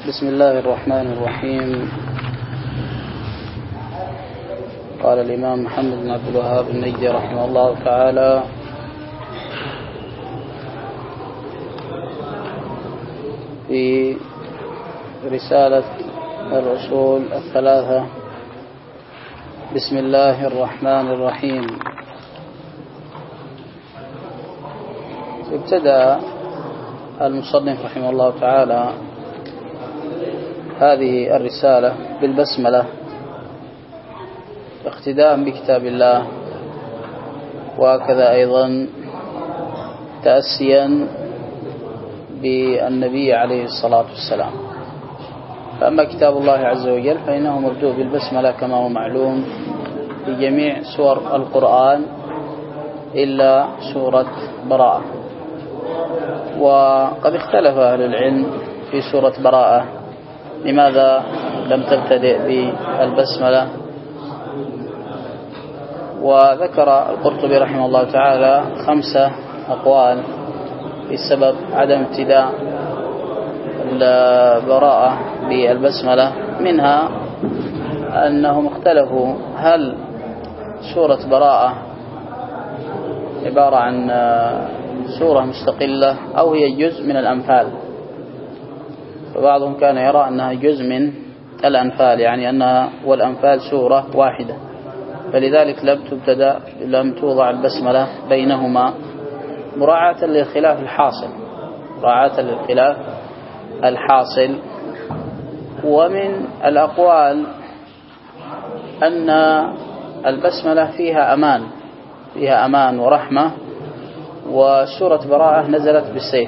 بسم الله الرحمن الرحيم. قال الإمام محمد بن عبد الوهاب النجدي رحمه الله تعالى: في رسالة الأصول الثلاثة: بسم الله الرحمن الرحيم. ابتدأ المصنف رحمه الله تعالى هذه الرسالة بالبسملة اقتداء بكتاب الله، وكذا أيضا تأسيا بالنبي عليه الصلاة والسلام. فأما كتاب الله عز وجل فإنه مبدوء بالبسملة كما هو معلوم في جميع سور القرآن إلا سورة براءة. وقد اختلف أهل العلم في سورة براءة لماذا لم تبتدئ بالبسملة، وذكر القرطبي رحمه الله تعالى 5 أقوال في سبب عدم ابتداء البراءة بالبسملة. منها أنهم اختلفوا هل سورة براءة عبارة عن سورة مستقلة أو هي جزء من الأنفال، فبعضهم كان يرى أنها جزء من الأنفال، يعني أنها والأنفال سورة واحدة، فلذلك لم توضع البسملة بينهما مراعاة للخلاف الحاصل. ومن الأقوال أن البسملة فيها أمان ورحمة، وسورة براءة نزلت بالسيف.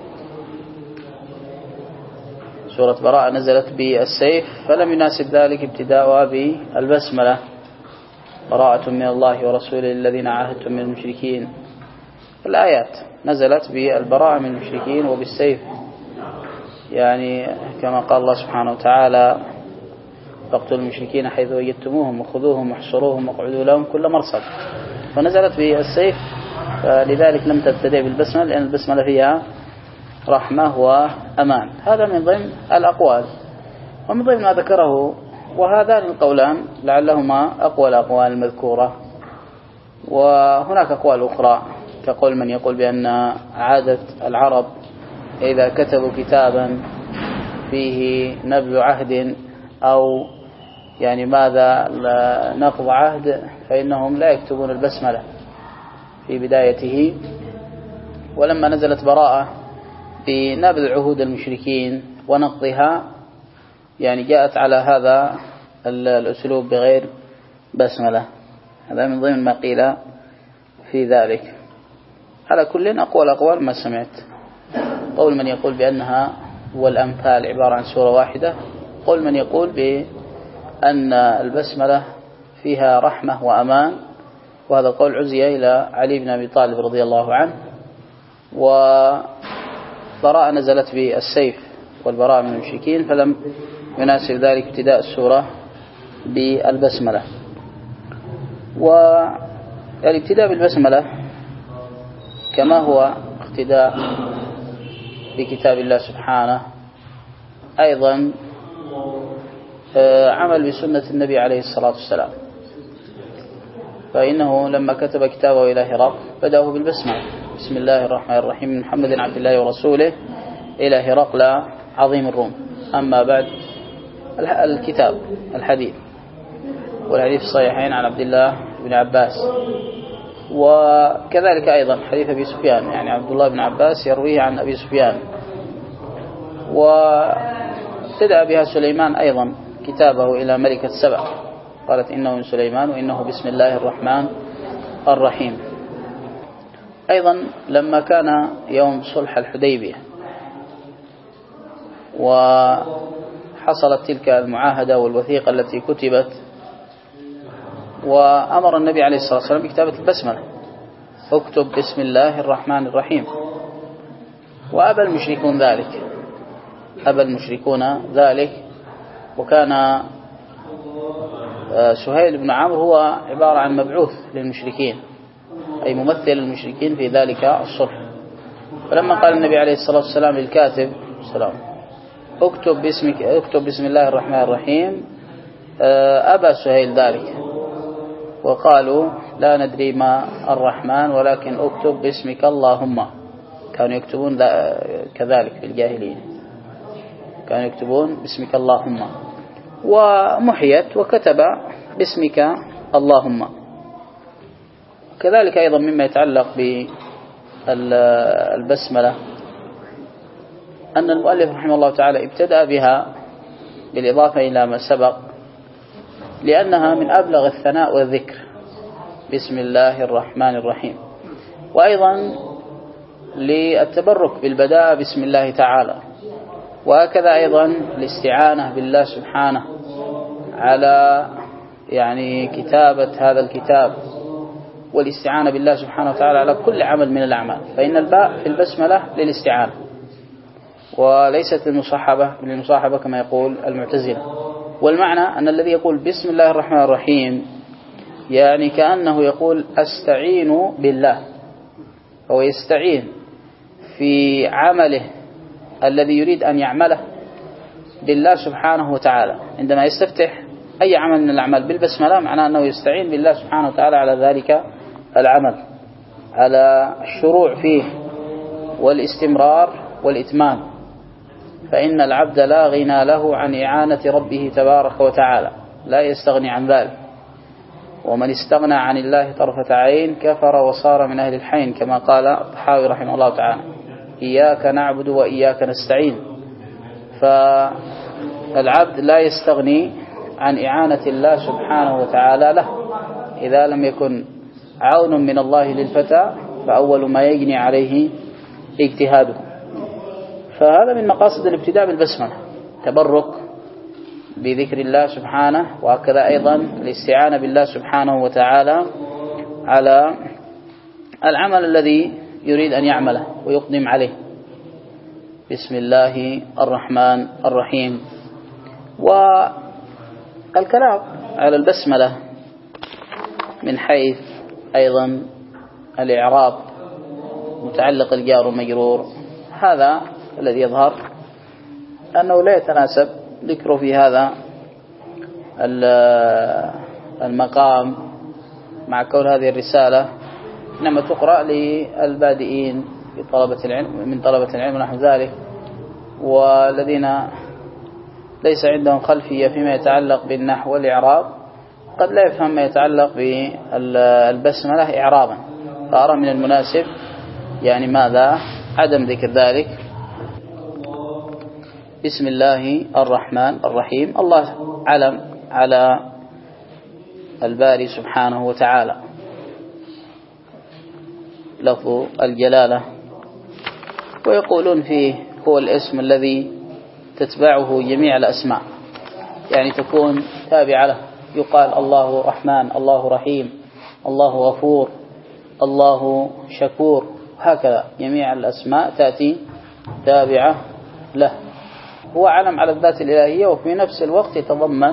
سورة براءة نزلت بالسيف، فلم يناسب ذلك ابتداؤها بالبسملة: براءة من الله ورسوله الذين عاهدتم من المشركين. الآيات نزلت بالبراءة من المشركين وبالسيف، يعني كما قال الله سبحانه وتعالى: فاقتلوا المشركين حيث وجدتموهم وخذوهم واحصروهم واقعدوا لهم كل مرصد. فنزلت بالسيف، فلذلك لم تبتدئ بالبسملة، لأن البسملة فيها رحمة وأمان. هذا من ضمن الأقوال. ومن ضمن ما ذكره، وهذان القولان لعلهما أقوى الأقوال المذكورة، وهناك أقوال أخرى كقول من يقول بأن عادة العرب إذا كتبوا كتابا فيه نبذ عهد أو يعني ماذا نقض عهد فإنهم لا يكتبون البسملة في بدايته. ولما نزلت براءة بنبذ عهود المشركين ونقضها، يعني جاءت على هذا الأسلوب بغير بسملة. هذا من ضمن ما قيل في ذلك. على كل أقوال ما سمعت. قول من يقول بأنها والأنفال عبارة عن سورة واحدة، قول من يقول بأن البسملة فيها رحمة وأمان، وهذا القول عزي إلى علي بن أبي طالب رضي الله عنه. وبراءة نزلت بالسيف والبراءة من المشركين، فلم يناسب ذلك ابتداء السورة بالبسملة. والابتداء بالبسملة كما هو اقتداء بكتاب الله سبحانه، أيضا عمل بسنة النبي عليه الصلاة والسلام، فإنه لما كتب كتابه إلى هرقل بدأه بالبسملة: بسم الله الرحمن الرحيم، من محمد عبد الله ورسوله إلى هرقل عظيم الروم. أما بعد، الكتاب الحديث والحديث الصحيحين عن عبد الله بن عباس، وكذلك أيضا حديث أبي سفيان، يعني عبد الله بن عباس يرويه عن أبي سفيان. وابتدأ بها سليمان أيضا كتابه إلى ملكة سبأ، قالت إنه من سليمان وإنه بسم الله الرحمن الرحيم. أيضا لما كان يوم صلح الحديبية وحصلت تلك المعاهدة والوثيقة التي كتبت، وأمر النبي عليه الصلاة والسلام بكتابة البسملة: اكتب بسم الله الرحمن الرحيم. وأبى المشركون ذلك. وكان سهيل بن عمرو هو عبارة عن مبعوث للمشركين، أي ممثل المشركين في ذلك الصلح. فلما قال النبي عليه الصلاة والسلام للكاتب اكتب بسم الله الرحمن الرحيم، أبى سهيل ذلك وقالوا لا ندري ما الرحمن ولكن اكتب باسمك اللهم. كانوا يكتبون كذلك في الجاهلية، كانوا يكتبون باسمك اللهم، ومحيت وكتب باسمك اللهم. كذلك أيضا مما يتعلق بالبسملة أن المؤلف رحمه الله تعالى ابتدأ بها بالإضافة إلى ما سبق لأنها من أبلغ الثناء والذكر، بسم الله الرحمن الرحيم، وأيضا للتبرك بالبداء بسم الله تعالى، وهكذا أيضا الاستعانة بالله سبحانه على كتابة هذا الكتاب، والاستعانة بالله سبحانه وتعالى على كل عمل من الأعمال، فإن الباء في البسملة للاستعانة وليست للمصاحبة كما يقول المعتزلة. والمعنى أن الذي يقول بسم الله الرحمن الرحيم كأنه يقول أستعين بالله، هو يستعين في عمله الذي يريد أن يعمله بالله سبحانه وتعالى. عندما يستفتح أي عمل من الأعمال بالبسملة معناه أنه يستعين بالله سبحانه وتعالى على ذلك العمل، على الشروع فيه والاستمرار والإتمام، فإن العبد لا غنى له عن إعانة ربه تبارك وتعالى، لا يستغني عن ذلك، ومن استغنى عن الله طرفة عين كفر وصار من أهل الحين، كما قال الطحاوي رحمه الله تعالى إياك نعبد وإياك نستعين. فالعبد لا يستغني عن إعانة الله سبحانه وتعالى له، إذا لم يكن عون من الله للفتى فأول ما يجني عليه اجتهاده. فهذا من مقاصد الابتداء بالبسملة، تبرك بذكر الله سبحانه، وهكذا أيضا الاستعانة بالله سبحانه وتعالى على العمل الذي يريد أن يعمله ويقدم عليه. بسم الله الرحمن الرحيم. والكلام على البسملة من حيث أيضا الإعراب متعلق الجار والمجرور، هذا الذي يظهر أنه لا يتناسب ذكره في هذا المقام مع كون هذه الرسالة إنما تقرأ للبادئين من طلبة العلم ونحو ذلك، والذين ليس عندهم خلفية فيما يتعلق بالنحو والإعراب قد لا يفهم ما يتعلق بالبسملة إعرابا، فأرى من المناسب ماذا عدم ذكر ذلك. بسم الله الرحمن الرحيم، الله علم على الباري سبحانه وتعالى، لفظ الجلالة، ويقولون فيه هو الاسم الذي تتبعه جميع الأسماء، تكون تابعة له، يقال الله رحمن، الله رحيم، الله غفور، الله شكور، هكذا جميع الأسماء تأتي تابعة له. هو علم على الذات الإلهية، وفي نفس الوقت يتضمن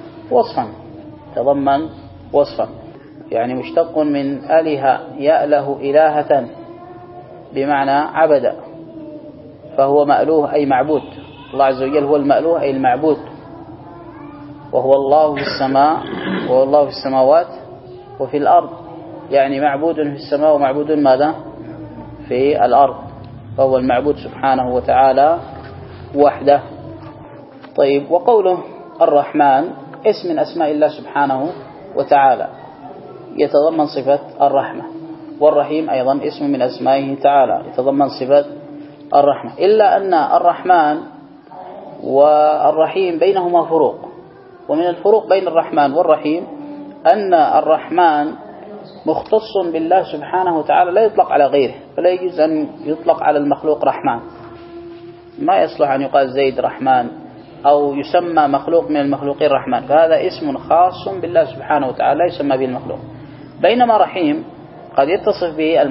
وصفا، مشتق من أله يأله إلهة بمعنى عبد، فهو مألوه أي معبود. الله عز وجل هو المألوه أي المعبود، وهو الله في السماء، وهو الله في السماوات وفي الأرض، معبود في السماء ومعبود ماذا في الأرض، فهو المعبود سبحانه وتعالى وحده. طيب، وقوله الرحمن اسم من أسماء الله سبحانه وتعالى يتضمن صفة الرحمة، والرحيم أيضا اسم من أسمائه تعالى يتضمن صفة الرحمة، إلا أن الرحمن والرحيم بينهما فروق. ومن الفروق بين الرحمن والرحيم أن الرحمن مختص بالله سبحانه وتعالى، لا يطلق على غيره، فلا يجوز أن يطلق على المخلوق رحمن، ما يصلح أن يقال زيد رحمن أو يسمى مخلوق من المخلوقين رحمن، فهذا اسم خاص بالله سبحانه وتعالى لا يسمى به المخلوق. بينما رحيم قد يتصف به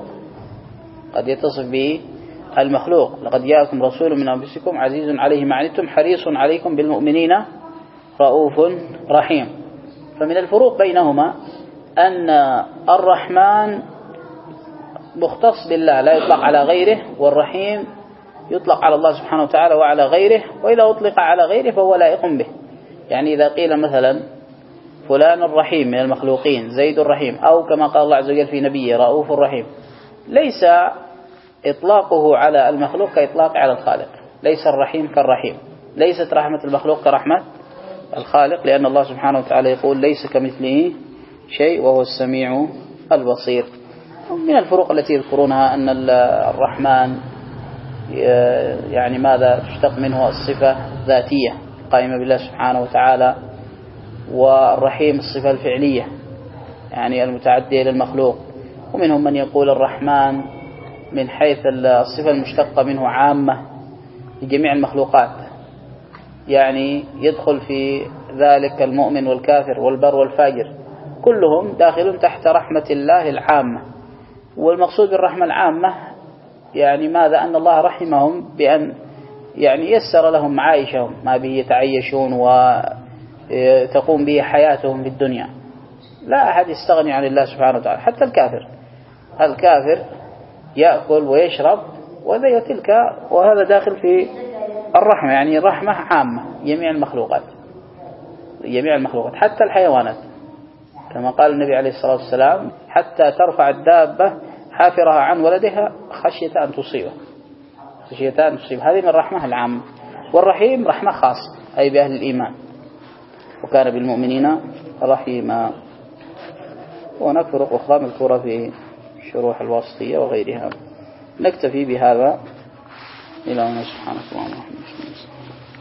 المخلوق، لقد جاءكم رسول من أنفسكم عزيز عليه ما عنتم حريص عليكم بالمؤمنين رؤوف رحيم. فمن الفروق بينهما أن الرحمن مختص بالله لا يطلق على غيره، والرحيم يطلق على الله سبحانه وتعالى وعلى غيره، وإذا أطلق على غيره فهو لائق به. يعني إذا قيل مثلا فلان الرحيم من المخلوقين، زيد الرحيم، أو كما قال الله عز وجل في نبيه رؤوف الرحيم، ليس إطلاقه على المخلوق كإطلاق على الخالق. ليس الرحيم كالرحيم، ليست رحمة المخلوق كرحمة الخالق، لأن الله سبحانه وتعالى يقول ليس كمثله شيء وهو السميع البصير. من الفروق التي يذكرونها أن الرحمن يعني ماذا تشتق منه الصفة ذاتية قائمة بالله سبحانه وتعالى، والرحيم الصفة الفعلية يعني المتعدية للمخلوق. ومنهم من يقول الرحمن من حيث الصفة المشتقة منه عامة لجميع المخلوقات، يعني يدخل في ذلك المؤمن والكافر والبر والفاجر، كلهم داخلون تحت رحمة الله العامة. والمقصود بالرحمة العامة يعني ماذا؟ أن الله رحمهم بأن يعني يسر لهم معايشهم، ما به يتعيشون وتقوم به حياتهم في الدنيا. لا أحد يستغني عن الله سبحانه وتعالى، حتى الكافر يأكل ويشرب وهذا داخل في الرحمة، يعني الرحمة عامة جميع المخلوقات حتى الحيوانات، كما قال النبي عليه الصلاة والسلام حتى ترفع الدابة حافرها عن ولدها خشية أن تصيبه. هذه من الرحمة العامة. والرحيم رحمة خاصة أي بأهل الإيمان، وكان بالمؤمنين رحيما. وهناك فروق أخرى مذكورة في شروح الواسطية وغيرها. نكتفي بهذا إلى أن سبحانك اللهم وبحمدك.